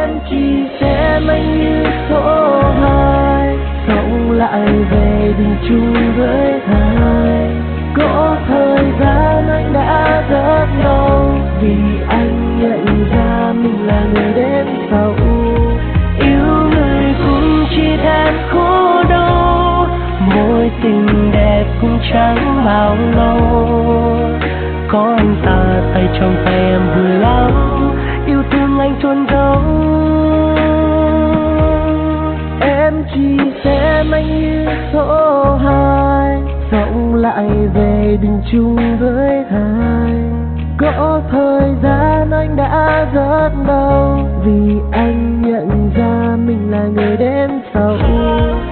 em chỉ xem anh như số hai, sống lại về đừng chung với ai. Có thời gian anh đã rất lâu, vì anh nhận ra mình là người đến sau. Yêu người cũng chỉ thêm khổ đau, mối tình đẹp cũng chẳng bao lâu. Có anh ta tay trong tay em vui lắm, yêu thương anh chôn giấu. Em chỉ xem anh như số hai, sống lại về đừng chung với ai. Có thời gian anh đã rất lâu, vì anh nhận ra mình là người đến sau.